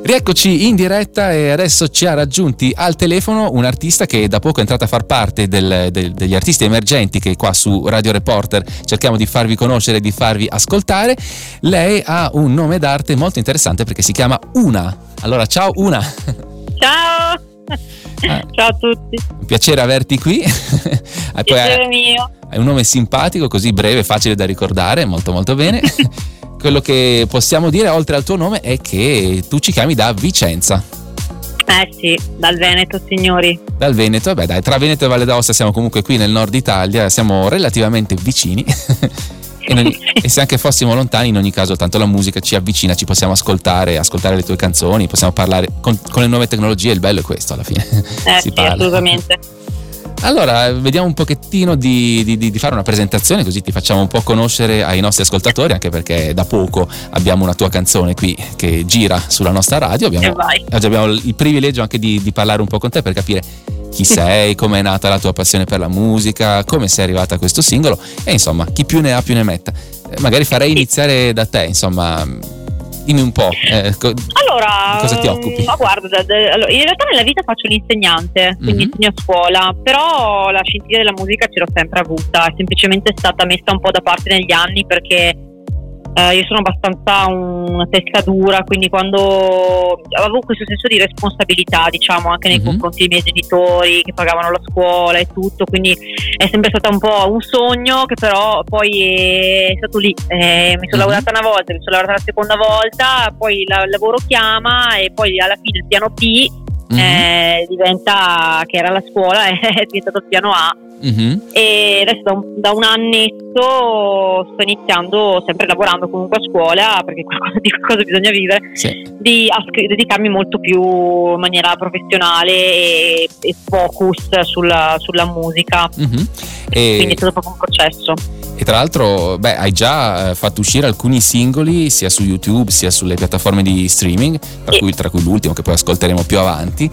Rieccoci in diretta e adesso ci ha raggiunti al telefono un artista che da poco è entrato a far parte degli artisti emergenti che qua su Radio Reporter cerchiamo di farvi conoscere e di farvi ascoltare. Lei ha un nome d'arte molto interessante perché si chiama Una. Allora, ciao Una. Ciao! Ciao a tutti. Un piacere averti qui. Piacere mio. Hai un nome simpatico, così breve, facile da ricordare, molto molto bene. Quello che possiamo dire oltre al tuo nome è che tu ci chiami da Vicenza. Sì, dal Veneto, signori. Dal Veneto, beh dai, tra Veneto e Valle d'Aosta siamo comunque qui nel nord Italia, siamo relativamente vicini. E se anche fossimo lontani, in ogni caso tanto la musica ci avvicina, ci possiamo ascoltare le tue canzoni, possiamo parlare con le nuove tecnologie, il bello è questo alla fine. Sì, assolutamente. Allora, vediamo un pochettino di fare una presentazione, così ti facciamo un po' conoscere ai nostri ascoltatori, anche perché da poco abbiamo una tua canzone qui che gira sulla nostra radio. Oggi abbiamo il privilegio anche di parlare un po' con te per capire chi sei, come è nata la tua passione per la musica, come sei arrivata a questo singolo e insomma, chi più ne ha più ne metta. Magari farei iniziare da te, insomma. Dimmi un po', allora, cosa ti occupi? Ma guarda, in realtà nella vita faccio l'insegnante, quindi insegno a scuola, però la scintilla della musica ce l'ho sempre avuta, è semplicemente stata messa un po' da parte negli anni perché io sono abbastanza una testa dura, quindi quando avevo questo senso di responsabilità, diciamo, anche nei confronti dei miei genitori che pagavano la scuola e tutto, quindi è sempre stata un po' un sogno che però poi è stato lì. Mi sono lavorata una volta, mi sono lavorata la seconda volta, poi il lavoro chiama e poi alla fine il piano B diventa, che era la scuola, è diventato il piano A. E adesso da un annetto sto iniziando, sempre lavorando comunque a scuola, perché di qualcosa bisogna vivere, di dedicarmi molto più in maniera professionale e focus sulla musica. Quindi è stato proprio un processo. E tra l'altro, hai già fatto uscire alcuni singoli sia su YouTube sia sulle piattaforme di streaming, tra cui l'ultimo che poi ascolteremo più avanti.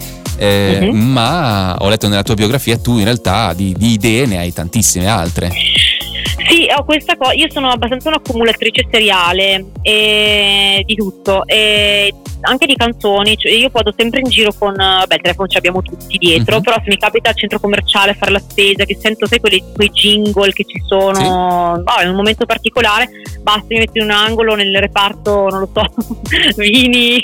Ma ho letto nella tua biografia, tu in realtà di idee ne hai tantissime altre. Sì, ho questa cosa. Io sono abbastanza un'accumulatrice seriale di tutto, e anche di canzoni. Cioè, io vado sempre in giro con il telefono ce l'abbiamo tutti dietro, però se mi capita al centro commerciale a fare la spesa, che sento quei jingle che ci sono in un momento particolare, basta, mi metto in un angolo nel reparto, non lo so, vini,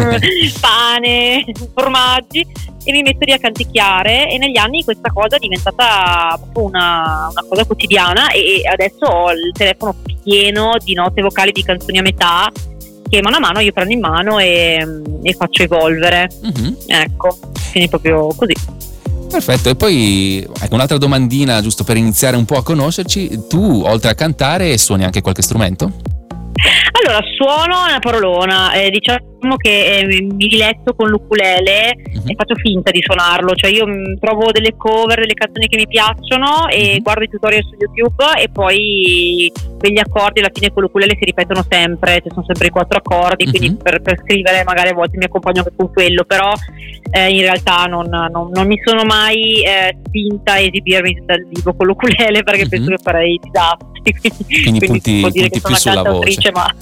pane, formaggi, e mi metto lì a canticchiare, e negli anni questa cosa è diventata proprio una cosa quotidiana, e adesso ho il telefono pieno di note vocali di canzoni a metà che mano a mano io prendo in mano e faccio evolvere. Ecco, quindi proprio così. Perfetto, e poi un'altra domandina giusto per iniziare un po' a conoscerci. Tu oltre a cantare suoni anche qualche strumento? Allora, suono una parolona, diciamo che mi diletto con l'ukulele e faccio finta di suonarlo, cioè io trovo delle cover delle canzoni che mi piacciono e guardo i tutorial su YouTube, e poi quegli accordi alla fine con l'ukulele si ripetono sempre, ci sono sempre i 4 accordi, quindi per scrivere magari a volte mi accompagno anche con quello, però in realtà non mi sono mai spinta a esibirmi dal vivo con l'ukulele, perché penso che farei disastri. Quindi punti più sulla voce. Ma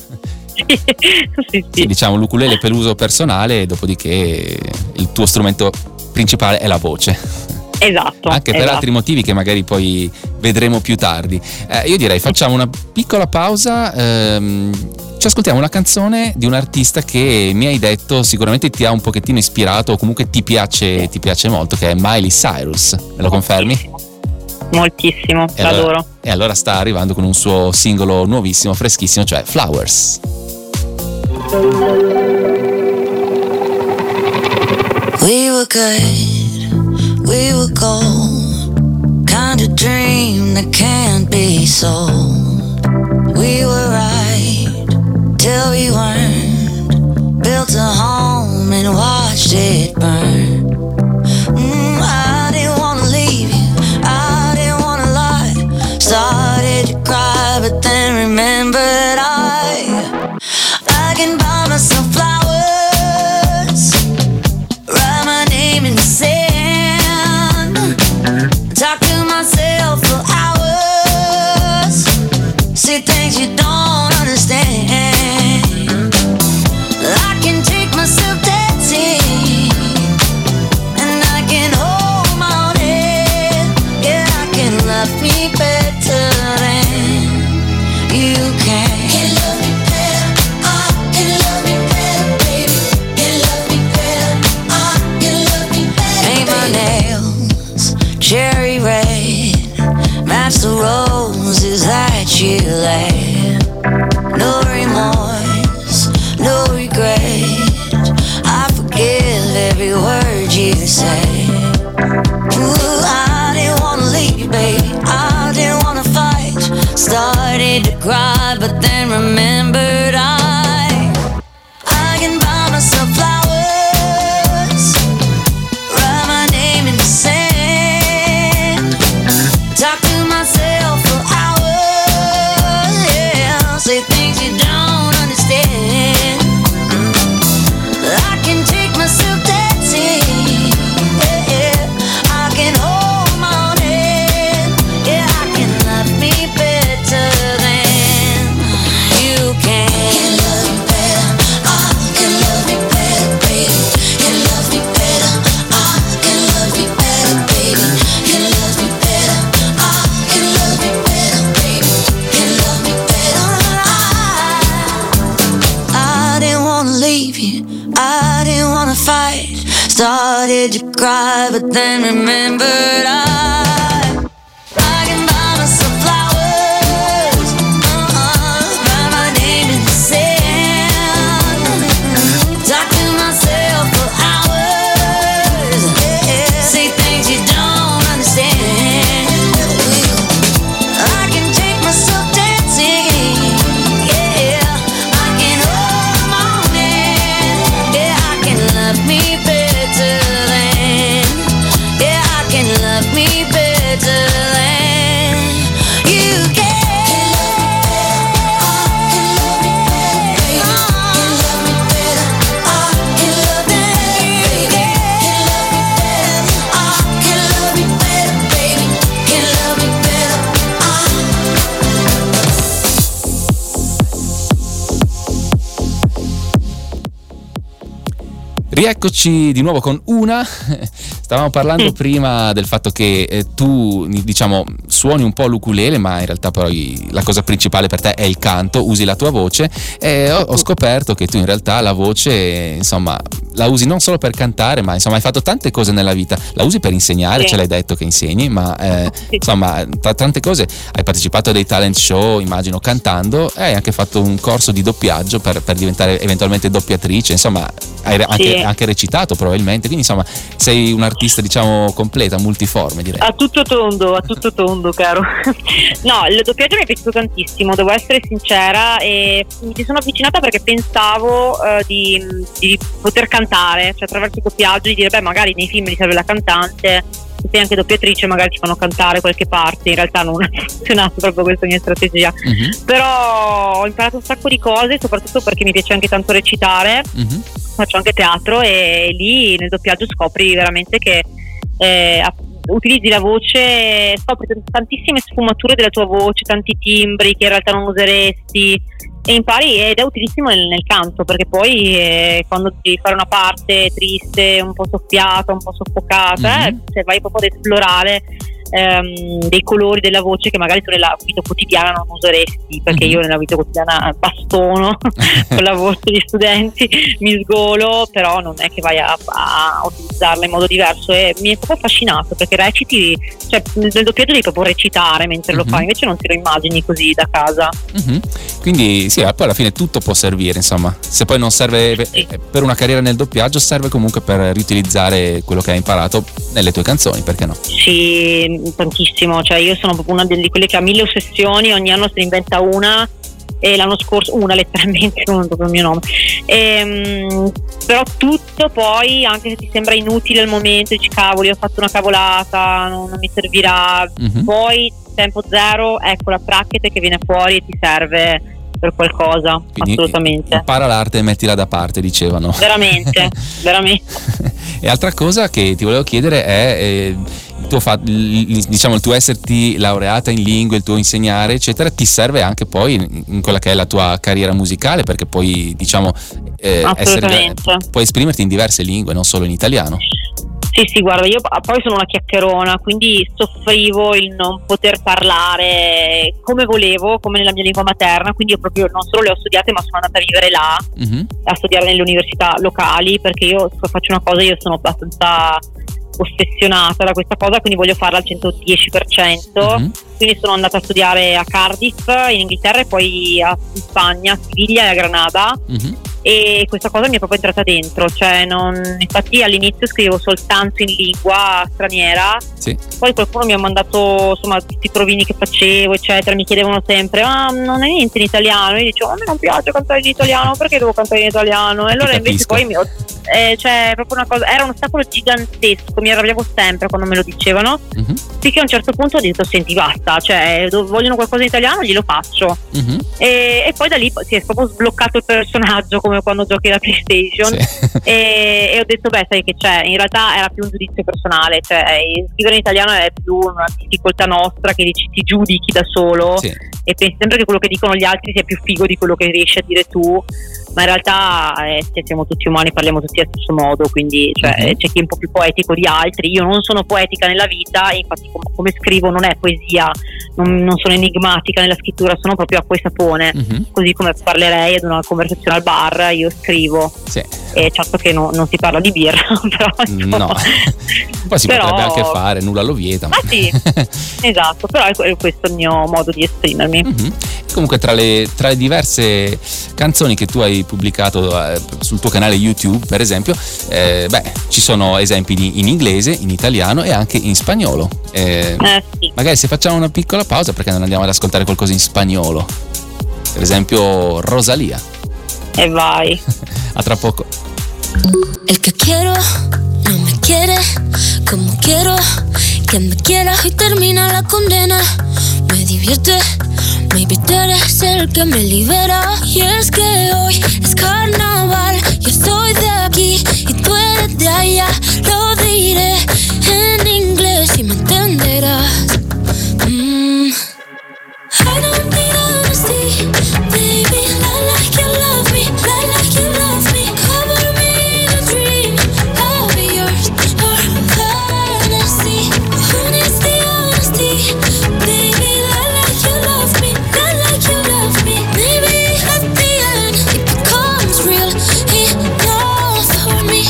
sì, diciamo l'ukulele per l'uso personale, dopodiché il tuo strumento principale è la voce. Esatto. Anche per altri motivi che magari poi vedremo più tardi. Io direi facciamo una piccola pausa, ci ascoltiamo una canzone di un artista che mi hai detto sicuramente ti ha un pochettino ispirato, o comunque ti piace molto, che è Miley Cyrus. Me lo confermi? Moltissimo, l'adoro. E allora sta arrivando con un suo singolo nuovissimo, freschissimo, cioè Flowers. We were good, we were gold, kind of dream that can't be sold. We were right till we weren't, built a home and watched it burn. I didn't wanna leave you, I didn't wanna lie, started to cry but then remembered I can buy myself flowers, write my name in the sand, talk to myself for hours, see things you don't understand. I can take myself down. happy. I didn't wanna fight. Started to cry, but then remembered I can buy myself flowers, write my name in the sand, talk to myself for hours, say things you don't understand. I can take myself dancing, I can hold my own hand, I can love me better than, I can love me better than you can. Rieccoci di nuovo con Una. Stavamo parlando prima del fatto che tu, diciamo, suoni un po' l'ukulele, ma in realtà poi la cosa principale per te è il canto, usi la tua voce, e ho scoperto che tu in realtà la voce, insomma, la usi non solo per cantare, ma insomma hai fatto tante cose nella vita. La usi per insegnare, ce l'hai detto che insegni, ma insomma tante cose. Hai partecipato a dei talent show, immagino, cantando, e hai anche fatto un corso di doppiaggio per diventare eventualmente doppiatrice, insomma hai anche recitato probabilmente, quindi insomma sei un'artista, diciamo, completa, multiforme, direi. A tutto tondo, caro. No, il doppiaggio mi è piaciuto tantissimo, devo essere sincera, e mi ci sono avvicinata perché pensavo di poter cantare, cioè attraverso il doppiaggio, di dire, beh, magari nei film mi serve la cantante, se sei anche doppiatrice magari ti fanno cantare qualche parte. In realtà non ha funzionato proprio questa mia strategia, però ho imparato un sacco di cose, soprattutto perché mi piace anche tanto recitare, faccio anche teatro, e lì nel doppiaggio scopri veramente che utilizzi la voce, scopri tantissime sfumature della tua voce, tanti timbri che in realtà non useresti, e impari, ed è utilissimo nel canto, perché poi quando devi fare una parte triste, un po' soffiata, un po' soffocata, cioè vai proprio ad esplorare dei colori della voce che magari tu nella vita quotidiana non useresti, perché io nella vita quotidiana bastono con la voce degli studenti, mi sgolo, però non è che vai a utilizzarla in modo diverso, e mi è proprio affascinato, perché reciti, cioè nel doppiaggio devi proprio recitare mentre lo fai, invece non te lo immagini così da casa. Quindi sì, poi alla fine tutto può servire, insomma, se poi non serve per una carriera nel doppiaggio, serve comunque per riutilizzare quello che hai imparato nelle tue canzoni, perché no? Sì, tantissimo, cioè io sono proprio una di quelle che ha 1000 ossessioni, ogni anno se ne inventa una, e l'anno scorso una, letteralmente, non proprio il mio nome, però tutto poi, anche se ti sembra inutile al momento, dici cavoli, ho fatto una cavolata, non mi servirà, poi tempo zero, ecco la tracchete che viene fuori e ti serve per qualcosa. Quindi assolutamente impara l'arte e mettila da parte, dicevano. Veramente. E altra cosa che ti volevo chiedere è diciamo il tuo esserti laureata in lingue, il tuo insegnare eccetera, ti serve anche poi in quella che è la tua carriera musicale, perché poi diciamo puoi esprimerti in diverse lingue, non solo in italiano. Sì, guarda, io poi sono una chiacchierona, quindi soffrivo il non poter parlare come volevo, come nella mia lingua materna, quindi io proprio non solo le ho studiate, ma sono andata a vivere là, a studiare nelle università locali, perché io faccio una cosa, io sono abbastanza ossessionata da questa cosa, quindi voglio farla al 110%, quindi sono andata a studiare a Cardiff in Inghilterra, e poi in Spagna, a Siviglia e a Granada, e questa cosa mi è proprio entrata dentro, cioè infatti all'inizio scrivevo soltanto in lingua straniera, poi qualcuno mi ha mandato insomma tutti i provini che facevo eccetera, mi chiedevano sempre non è niente in italiano, io dicevo a me non piace cantare in italiano, perché devo cantare in italiano, e allora invece poi cioè proprio una cosa, era un ostacolo gigantesco, mi arrabbiavo sempre quando me lo dicevano, finché a un certo punto ho detto senti basta, cioè vogliono qualcosa in italiano, glielo faccio, e poi da lì si è proprio sbloccato il personaggio, come quando giochi la PlayStation, e ho detto beh, sai che c'è, in realtà era più un giudizio personale, cioè scrivere in italiano è più una difficoltà nostra, che ti giudichi da solo e pensi sempre che quello che dicono gli altri sia più figo di quello che riesci a dire tu, ma in realtà siamo tutti umani, parliamo tutti tutti allo stesso modo, quindi c'è chi è un po' più poetico di altri. Io non sono poetica nella vita, infatti come scrivo non è poesia, non sono enigmatica nella scrittura, sono proprio acqua e sapone, così come parlerei ad una conversazione al bar, io scrivo. Sì. E certo che non si parla di birra, però no, poi si potrebbe anche fare, nulla lo vieta. Ma sì, esatto, però è questo il mio modo di esprimermi. Comunque tra le diverse canzoni che tu hai pubblicato sul tuo canale YouTube, per esempio, ci sono esempi in inglese, in italiano e anche in spagnolo. Sì. Magari se facciamo una piccola pausa, perché non andiamo ad ascoltare qualcosa in spagnolo? Per esempio Rosalía. E vai. A tra poco. El que quiero no me quiere como quiero que me quiera y termina la condena. Me divierte, maybe tú eres el que me libera. Y es que hoy es carnaval, yo soy de aquí y tú eres de allá. Lo diré en inglés y me entenderás. I don't need honesty, baby, I like you love me, I like you love me. Cover me in a dream, I'll be yours for fantasy. Who needs the honesty, baby, I like you love me, I like you love me. Maybe at the end it becomes real enough for me.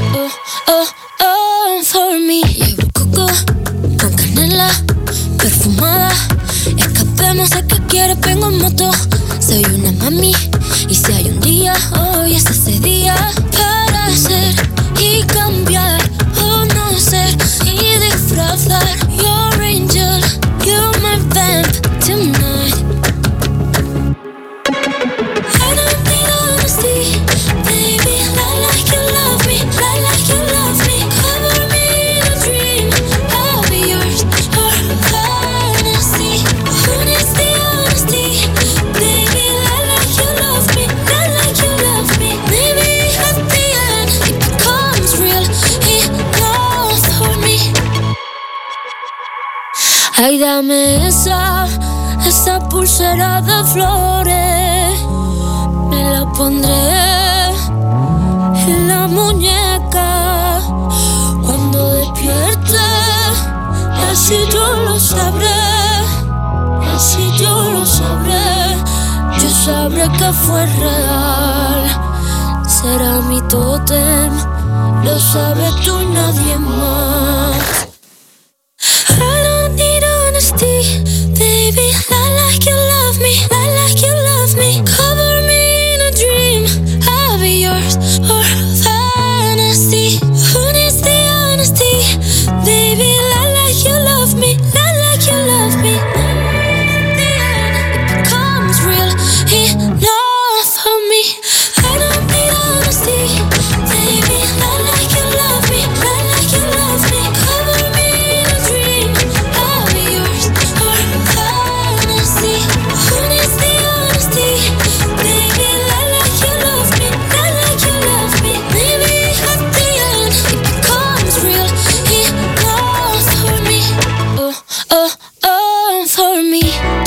For me. Llevo coco con canela perfumada. Escapemos a que quieres, vengo en moto. Soy una mami y si hay un día, hoy es ese día para ser y cambiar o no ser y disfrazar. Your angel, you're my vamp tonight. I don't need honesty, baby, I like you love me, I like you love me. Cover me in a dream, I'll be yours for fantasy. Who needs the honesty, baby, I like you love me, I like you love me. Maybe at the end it becomes real enough for me. Ay, dame esa pulsera de flores, me la pondré en la muñeca cuando despierte, así yo lo sabré, así yo lo sabré. Yo sabré que fue real, será mi tótem, lo sabes tú y nadie más. I don't need honesty, baby, I like you love me, I like you love me. Cover me in a dream, I'll be yours for fantasy. Who needs the honesty, baby, I like you love me, I like you love me. At the end it becomes real enough for me. I don't need honesty, baby, I like you love me, I like you love me. Cover me in a dream, I'll be yours for fantasy. Who needs the honesty, baby, I like you love me, I like you love me. Maybe at the end it becomes real enough for me. For me.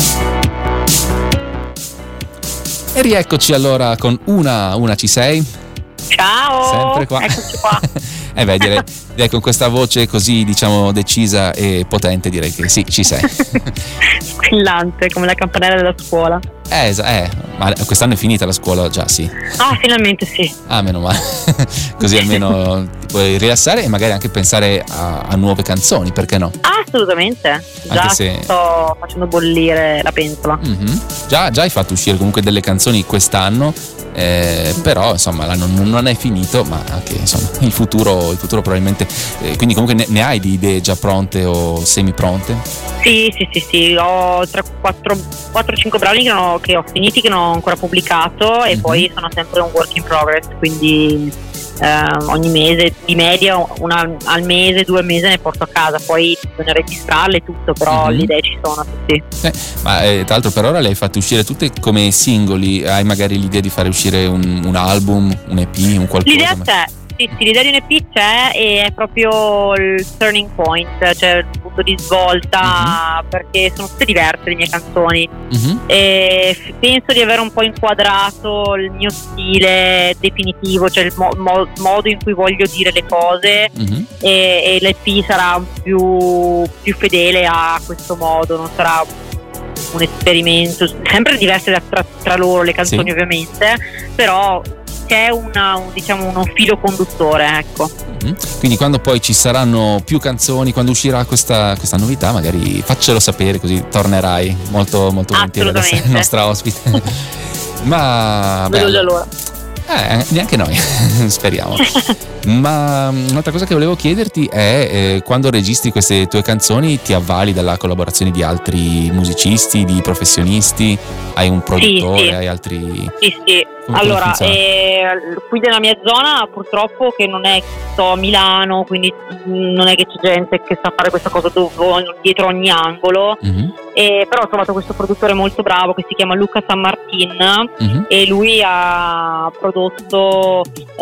E rieccoci allora con una ci sei? Ciao, Sempre qua. eccoci qua. Direi con questa voce così, diciamo, decisa e potente, direi che sì, ci sei. Squillante come la campanella della scuola. Ma quest'anno è finita la scuola già, sì. Ah, finalmente sì. Ah, meno male. Così almeno ti puoi rilassare e magari anche pensare a nuove canzoni, perché no? Ah, assolutamente. Già sto facendo bollire la pentola. Già hai fatto uscire comunque delle canzoni quest'anno, però insomma l'anno non è finito, ma anche insomma il futuro probabilmente, quindi comunque ne hai di idee già pronte o semi pronte? Sì, ho 4-5 brani che ho finiti, che non ho ancora pubblicato, e poi sono sempre un work in progress, quindi ogni mese di media una al mese, 2 al mese ne porto a casa, poi bisogna registrarle tutto, però le idee ci sono tutti. Ma tra l'altro per ora le hai fatte uscire tutte come singoli, hai magari l'idea di fare uscire un album, un EP, un qualcosa? L'idea c'è, sì, l'idea di un EP c'è, e è proprio il turning point, cioè il punto di svolta, perché sono tutte diverse le mie canzoni, e penso di aver un po' inquadrato il mio stile definitivo, cioè il modo in cui voglio dire le cose, e l'EP sarà più fedele a questo modo, non sarà un esperimento, sempre diverse tra loro le canzoni, ovviamente, però c'è uno filo conduttore, ecco. Quindi quando poi ci saranno più canzoni, quando uscirà questa novità, magari faccelo sapere, così tornerai molto molto volentieri ad essere nostra ospite. Ma vedo già l'ora. Neanche noi, speriamo. Ma un'altra cosa che volevo chiederti è quando registri queste tue canzoni ti avvali della collaborazione di altri musicisti, di professionisti? Hai un produttore, hai altri... Sì. Allora, qui nella mia zona purtroppo, che non è, sto a Milano, quindi non è che c'è gente che sa fare questa cosa dietro ogni angolo, però ho trovato questo produttore molto bravo che si chiama Luca San Martin, e lui ha prodotto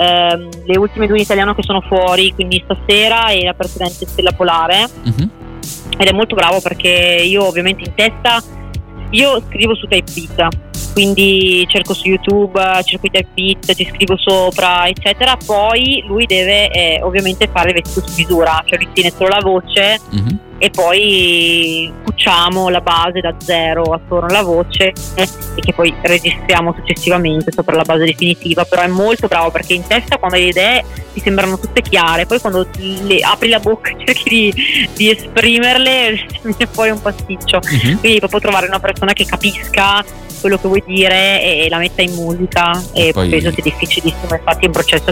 le ultime due in italiano che sono fuori, quindi Stasera e la precedente Stella Polare, ed è molto bravo perché io ovviamente in testa io scrivo su Typebeat, quindi cerco su YouTube, cerco i Typebeat, ci scrivo sopra, eccetera. Poi lui deve ovviamente fare il vestito su misura, cioè lui tiene solo la voce, e poi cuciamo la base da zero attorno alla voce, e che poi registriamo successivamente sopra la base definitiva. Però è molto bravo perché in testa, quando le idee ti sembrano tutte chiare, poi quando apri la bocca e cerchi di esprimerle viene fuori un pasticcio, quindi proprio trovare una persona che capisca quello che vuoi dire e la metta in musica, e poi penso sia difficilissimo. Infatti è un processo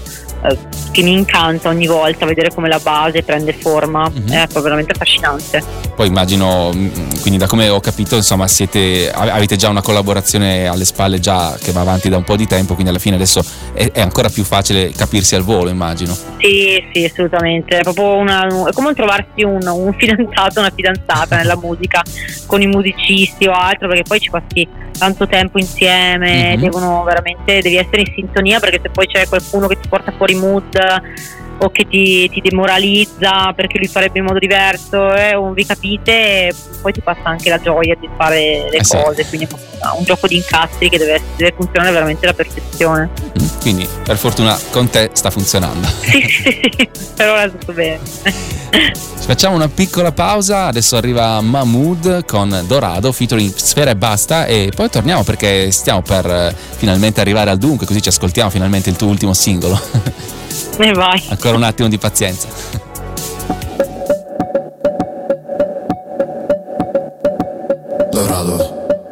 che mi incanta ogni volta, vedere come la base prende forma, è proprio veramente affascinante. Poi immagino, quindi da come ho capito, insomma, avete già una collaborazione alle spalle già che va avanti da un po' di tempo, quindi alla fine adesso è ancora più facile capirsi al volo, immagino. Sì, assolutamente, è proprio è come trovarsi un fidanzato, una fidanzata nella musica, con i musicisti o altro, perché poi ci passi tanto tempo insieme, devi essere in sintonia, perché se poi c'è qualcuno che ti porta fuori mood o che ti demoralizza perché lui farebbe in modo diverso, o vi capite, poi ti passa anche la gioia di fare le cose, quindi è un gioco di incastri che deve funzionare veramente alla perfezione. Quindi per fortuna con te sta funzionando. Sì, per ora tutto bene. Facciamo una piccola pausa, adesso arriva Mahmood con Dorado featuring Sfera Ebbasta, e poi torniamo perché stiamo per finalmente arrivare al dunque, così ci ascoltiamo finalmente il tuo ultimo singolo. E vai. Ancora un attimo di pazienza. Dorado.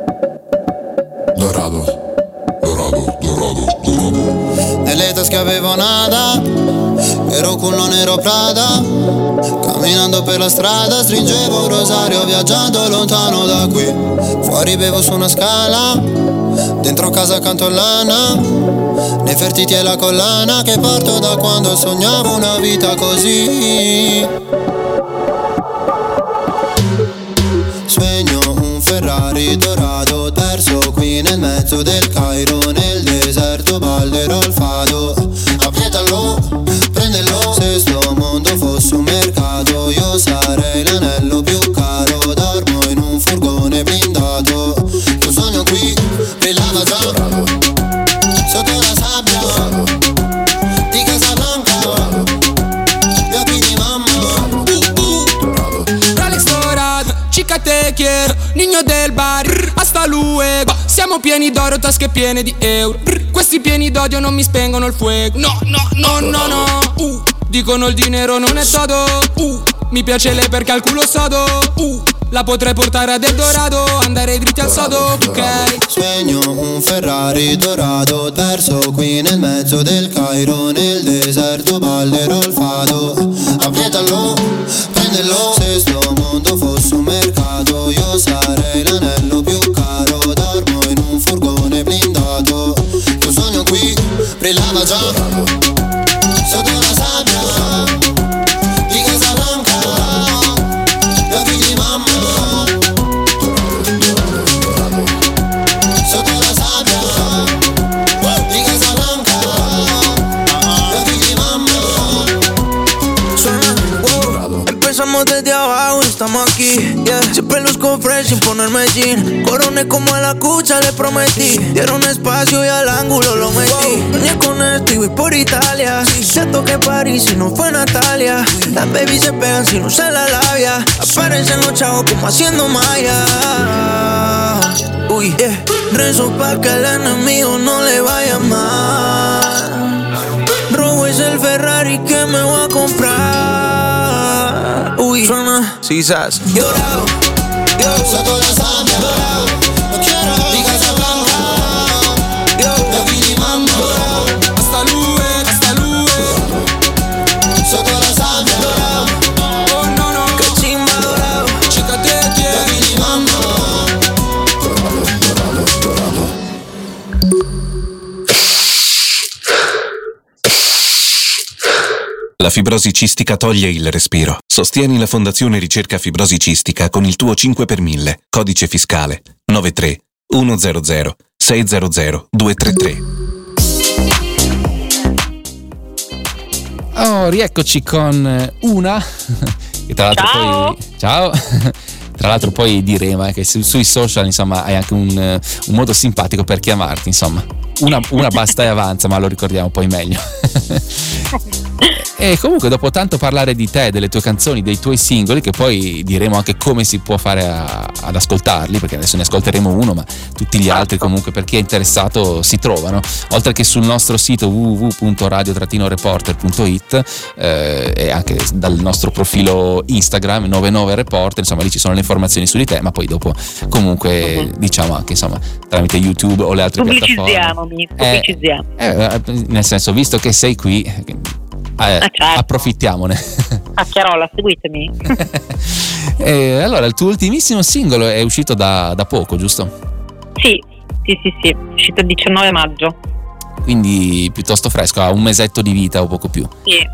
Nelle tasche avevo nada, ero culo nero Prada, camminando per la strada stringevo un rosario viaggiando lontano da qui. Fuori bevo su una scala, dentro casa canto lana, Nefertiti e la collana che porto da quando sognavo una vita così. Sogno un Ferrari dorato perso qui nel mezzo del Cairo, nel deserto ballerò il fado. Appietalo, prendelo, se sto mondo fosse un mercato io sarei l'anello più caro. Dormo in un furgone blindato, io sogno qui, brillava già sotto la sabbia di Casablanca, gli occhi di mamma. Rolex dorado, chica te quiero, niño del bar, hasta luego. Siamo pieni d'oro, tasche piene di euro. Questi pieni d'odio non mi spengono il fuoco. No. Dicono il dinero non è todo. Mi piace lei perché al culo sodo. La potrei portare ad Eldorado, andare dritti al sodo, ok. Sogno un Ferrari dorato perso qui nel mezzo del Cairo, nel deserto ballerò il fado. Appietalo, prendelo, se sto mondo fosse un mercato io sarei l'anello più caro. Dormo in un furgone blindato, io sogno qui, brillava già sotto la sabbia di Casablanca, gli occhi di mamma. Sotto la sabbia di Casablanca, gli occhi di mamma. Empezamos desde abajo y estamos aquí, yeah. Siempre luzco fresh sin ponerme jean. Coroné como en la cucha, le prometí. Dieron espacio y al ángulo lo metí. Ni con esto y voy por Italia. Se toque París y no fue Natalia. Las babies se pegan si no se la labia. Aparecen los chavos como haciendo malla. Uy, yeah. Rezo pa' que el enemigo no le vaya mal. Robo es el Ferrari que me voy a comprar. Uy, suena sisas. Llorado, Sotto la sabbia, non quiero di Casablanca. Da Willy Mambo, Hasta Lue, sotto la sabbia, oh no no, que chimba dorado. chica te da quiero. Willy Mambo. La fibrosi cistica toglie il respiro. Sostieni la Fondazione Ricerca Fibrosi Cistica con il tuo 5 per 1000, codice fiscale 93 100 600 233. Oh, rieccoci con una che tra l'altro Ciao. poi ciao. Tra l'altro poi diremo che sui social insomma hai anche un modo simpatico per chiamarti, insomma. Una basta e avanza, ma lo ricordiamo poi meglio. E comunque dopo tanto parlare di te, delle tue canzoni, dei tuoi singoli, che poi diremo anche come si può fare ad ascoltarli, perché adesso ne ascolteremo uno, ma tutti gli altri comunque per chi è interessato si trovano, oltre che sul nostro sito www.radio-reporter.it e anche dal nostro profilo Instagram 99reporter, insomma lì ci sono le informazioni su di te, ma poi dopo comunque diciamo anche insomma tramite YouTube o le altre piattaforme. Pubblicizziamo. Nel senso, visto che sei qui, certo. approfittiamone. A Chiarola, seguitemi. E allora, il tuo ultimissimo singolo è uscito da poco, giusto? Sì, è uscito il 19 maggio. Quindi piuttosto fresco, ha un mesetto di vita o poco più. Sì.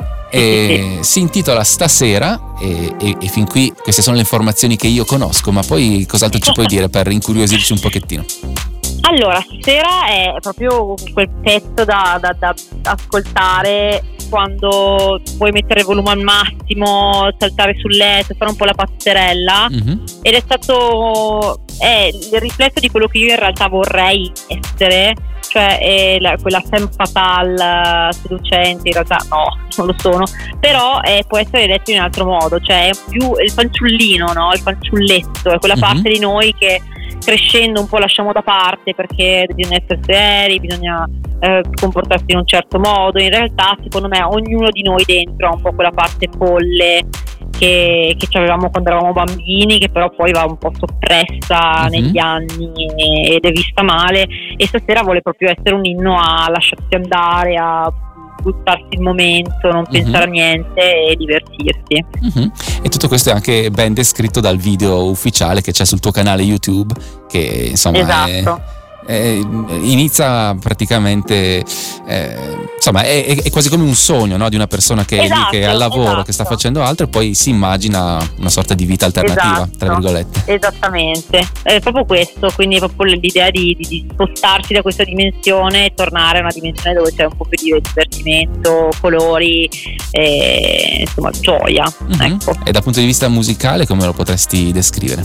E si intitola Stasera e fin qui queste sono le informazioni che io conosco, ma poi cos'altro ci puoi dire per incuriosirci un pochettino? Allora, stasera è proprio quel pezzo da ascoltare quando vuoi mettere il volume al massimo, saltare sul letto, fare un po' la pazzerella. Ed è stato il riflesso di quello che io in realtà vorrei essere, cioè quella femme fatale seducente. In realtà no, non lo sono, però può essere detto in un altro modo, cioè è più il fanciullino, no? Il fanciulletto, è quella parte di noi che crescendo un po' lasciamo da parte perché bisogna essere seri, bisogna comportarsi in un certo modo. In realtà secondo me ognuno di noi dentro ha un po' quella parte folle che avevamo quando eravamo bambini, che però poi va un po' soppressa negli anni ed è vista male, e stasera vuole proprio essere un inno a lasciarsi andare, a buttarsi il momento, non pensare a niente e divertirsi. E tutto questo è anche ben descritto dal video ufficiale che c'è sul tuo canale YouTube, che insomma Esatto. inizia praticamente insomma è quasi come un sogno, no? Di una persona che è lì, che è al lavoro, che sta facendo altro, e poi si immagina una sorta di vita alternativa, tra virgolette. Esattamente, è proprio questo, quindi è proprio l'idea di spostarsi da questa dimensione e tornare a una dimensione dove c'è un po' più di divertimento, colori e insomma gioia. Ecco. E dal punto di vista musicale come lo potresti descrivere?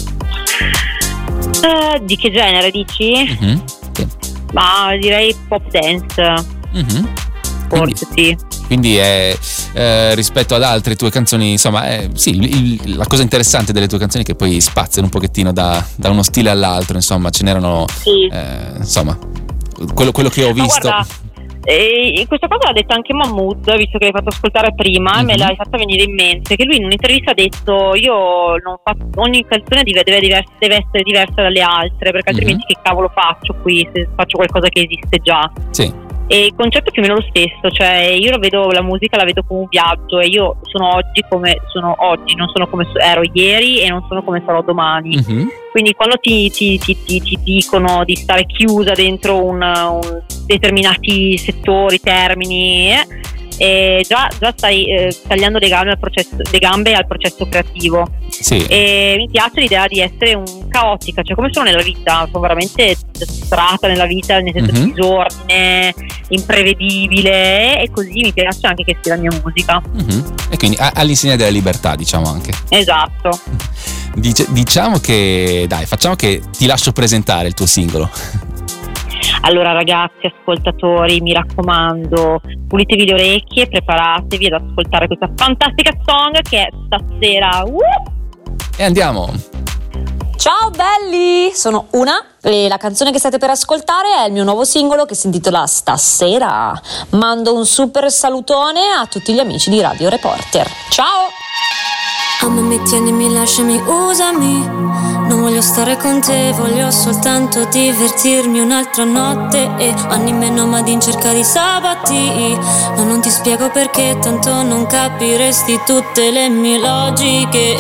Di che genere dici? Sì. Ma direi pop dance. Forse sì. Quindi è rispetto ad altre tue canzoni, insomma, la cosa interessante delle tue canzoni è che poi spaziano un pochettino da uno stile all'altro, insomma, ce n'erano insomma, quello che ho visto. Guarda, questa cosa l'ha detta anche Mahmood, visto che l'hai fatto ascoltare prima, e me l'hai fatta venire in mente, che lui in un'intervista ha detto: io non faccio, ogni canzone deve essere diversa dalle altre, perché altrimenti che cavolo faccio qui se faccio qualcosa che esiste già. Sì. E il concetto è più o meno lo stesso, cioè io la musica la vedo come un viaggio, e io sono oggi come sono oggi, non sono come ero ieri e non sono come sarò domani. Quindi quando ti dicono di stare chiusa dentro un determinati settori, termini, già stai tagliando le gambe al processo creativo. Sì. E mi piace l'idea di essere un caotica, cioè come sono nella vita, sono veramente strata nella vita, nel senso di disordine, imprevedibile, e così mi piace anche che sia la mia musica. E quindi all'insegna della libertà, diciamo anche. Esatto. Diciamo che, dai, facciamo che ti lascio presentare il tuo singolo. Allora ragazzi, ascoltatori, mi raccomando, pulitevi le orecchie, preparatevi ad ascoltare questa fantastica song che è Stasera. E andiamo. Ciao belli, sono Una e la canzone che state per ascoltare è il mio nuovo singolo che si intitola Stasera. Mando un super salutone a tutti gli amici di Radio Reporter. Ciao! Amami, tienimi, lasciami, usami. Non voglio stare con te, voglio soltanto divertirmi un'altra notte. E anime nomadi in cerca di sabati. Ma non ti spiego perché, tanto non capiresti tutte le mie logiche.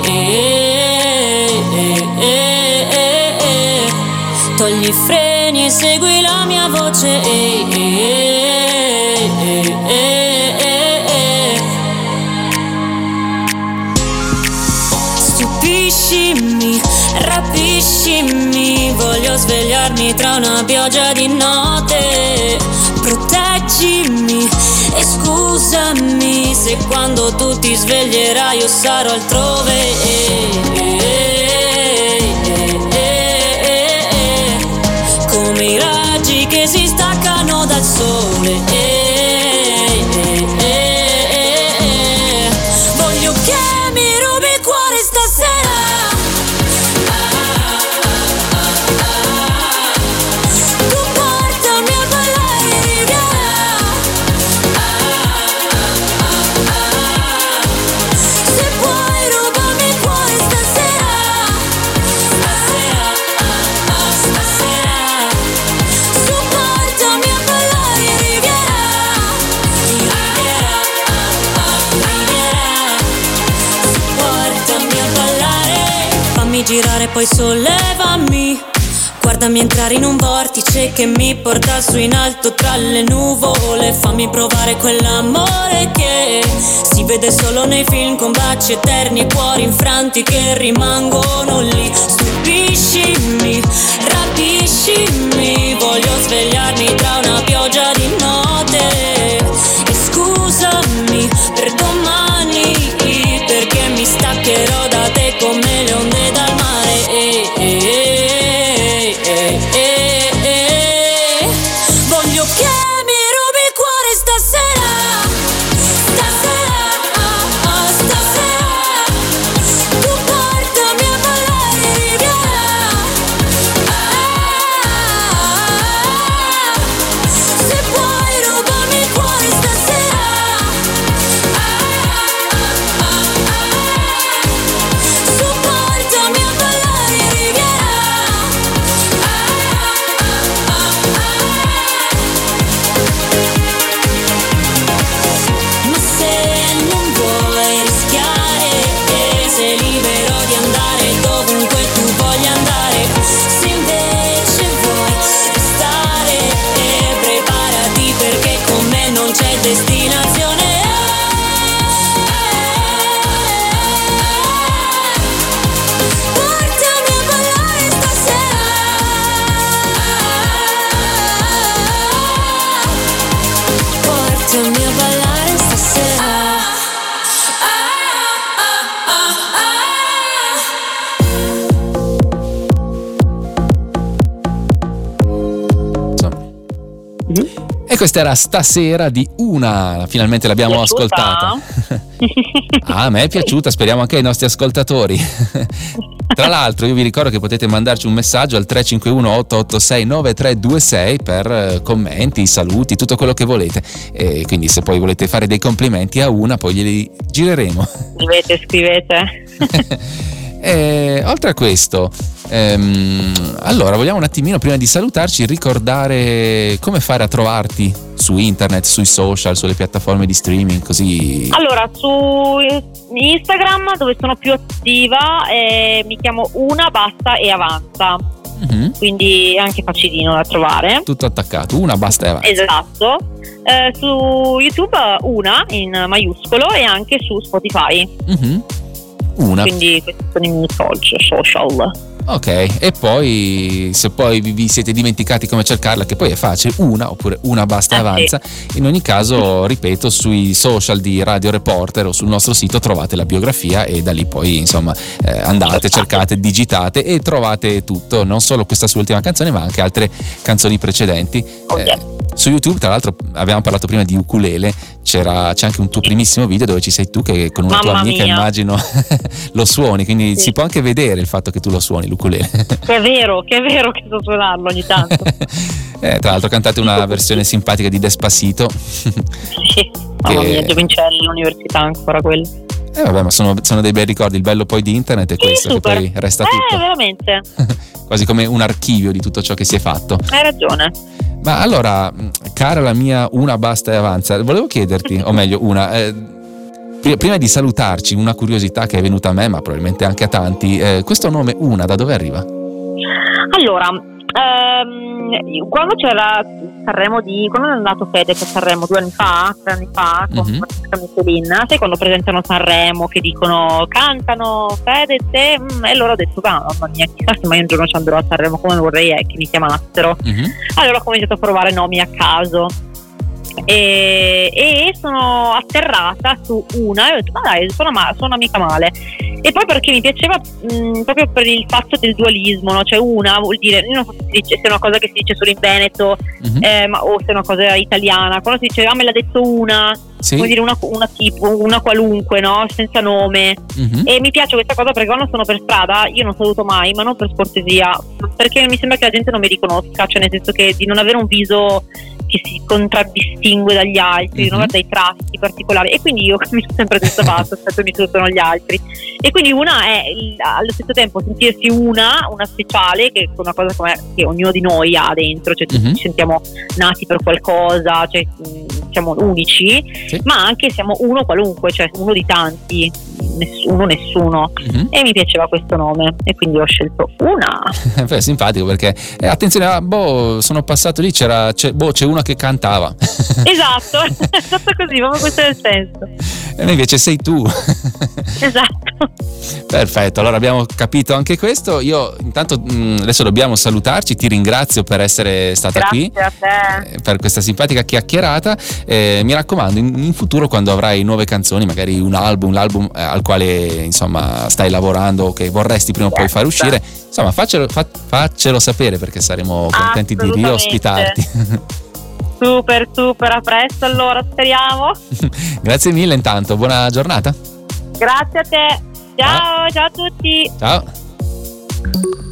Togli i freni e segui la mia voce. Stupiscimi, rapiscimi, voglio svegliarmi tra una pioggia di notte. Proteggimi e scusami se quando tu ti sveglierai io sarò altrove. Come i raggi che si staccano dal sole. Voglio che mi rubi il cuore stasera. Tu portami a ballare Riviera. Se puoi rubami il cuore stasera. Stasera. Tu portami a ballare Riviera. Portami a ballare. Fammi girare poi sollevami. Guardami entrare in un vortice che mi porta su in alto tra le nuvole. Fammi provare quell'amore che si vede solo nei film, con baci eterni e cuori infranti che rimangono lì. Stupiscimi, rapiscimi, voglio svegliarmi tra una pioggia di notte. E scusami per domani, perché mi staccherò da te come le onde dal mare. Voglio che mi rubi il cuore stasera. Stasera. Tu portami a ballare Riviera. Se puoi rubami il cuore stasera. Tu portami a ballare Riviera. Ma se non vuoi rischiare, sei libero di andare dovunque tu voglia andare. Se invece vuoi restare, preparati perché con me non c'è destinazione. Portami a ballare stasera. Portami a ballare stasera. E questa era Stasera di Una, finalmente l'abbiamo Piaciuta? ascoltata. A me è piaciuta, speriamo anche ai nostri ascoltatori. Tra l'altro io vi ricordo che potete mandarci un messaggio al 351-886-9326 per commenti, saluti, tutto quello che volete, e quindi se poi volete fare dei complimenti a Una poi glieli gireremo. Scrivete. Oltre a questo, allora vogliamo un attimino, prima di salutarci, ricordare come fare a trovarti su internet, sui social, sulle piattaforme di streaming, così. Allora, su Instagram, dove sono più attiva, mi chiamo Una, Basta e Avanza. Quindi è anche facilino da trovare. Tutto attaccato, Una, Basta e Avanza. Esatto. Su YouTube Una in maiuscolo, e anche su Spotify. Una. Quindi questi sono i miei social. Ok, e poi se poi vi siete dimenticati come cercarla, che poi è facile, una oppure una basta e avanza. Sì. In ogni caso, ripeto, sui social di Radio Reporter o sul nostro sito trovate la biografia e da lì poi insomma andate, cercate, digitate e trovate tutto, non solo questa sua ultima canzone ma anche altre canzoni precedenti. Su YouTube, tra l'altro, avevamo parlato prima di ukulele, c'è anche un tuo primissimo video dove ci sei tu che con una tua amica, immagino, lo suoni, quindi si può anche vedere il fatto che tu lo suoni l'ukulele. Che è vero che so suonarlo ogni tanto. Tra l'altro cantate una versione simpatica di Despacito. Sì, mamma mia, Giovincelli all'università ancora quello. Vabbè, ma sono dei bei ricordi, il bello poi di internet è questo, super. Che poi resta tutto. Veramente. Quasi come un archivio di tutto ciò che si è fatto. Hai ragione. Ma allora, cara la mia una basta e avanza, volevo chiederti, o meglio prima di salutarci, una curiosità che è venuta a me, ma probabilmente anche a tanti, questo nome Una, da dove arriva? Allora, quando c'era Sanremo quando è andato Fede a Sanremo 3 anni fa con Francesca Michelin, sai quando presentano Sanremo che dicono cantano Fede e te, e allora ho detto mamma mia, chissà se mai un giorno ci andrò a Sanremo, come vorrei che mi chiamassero. Allora ho cominciato a provare nomi a caso e sono atterrata su Una e ho detto ma dai, suona mica male. E poi perché mi piaceva proprio per il fatto del dualismo, no? Cioè una vuol dire, io non so se è una cosa che si dice solo in Veneto, o se è una cosa italiana. Quando si dice me l'ha detto Una, sì, vuol dire una tipo, una qualunque, no? Senza nome. E mi piace questa cosa perché quando sono per strada io non saluto mai, ma non per scortesia, perché mi sembra che la gente non mi riconosca, cioè nel senso che di non avere un viso che si contraddistingue dagli altri, non avere dei tratti particolari, e quindi io mi sono sempre detto basta, aspetta, mi salutano gli altri. E quindi una è allo stesso tempo sentirsi una speciale, che è una cosa che ognuno di noi ha dentro, cioè ci sentiamo nati per qualcosa, cioè siamo unici, ma anche siamo uno qualunque, cioè uno di tanti, nessuno. E mi piaceva questo nome e quindi ho scelto Una. È simpatico perché attenzione, sono passato lì, c'è una che cantava. Esatto così, proprio questo è il senso. E invece sei tu. Esatto. Perfetto, allora abbiamo capito anche questo. Io intanto adesso dobbiamo salutarci, ti ringrazio per essere stata qui, a te, per questa simpatica chiacchierata. Mi raccomando, in futuro quando avrai nuove canzoni, magari l'album al quale insomma stai lavorando o che vorresti prima o poi far uscire, insomma faccelo sapere perché saremo contenti di riospitarti. Super, a presto allora, speriamo. Grazie mille intanto, buona giornata. Grazie a te. Ciao a tutti. Ciao.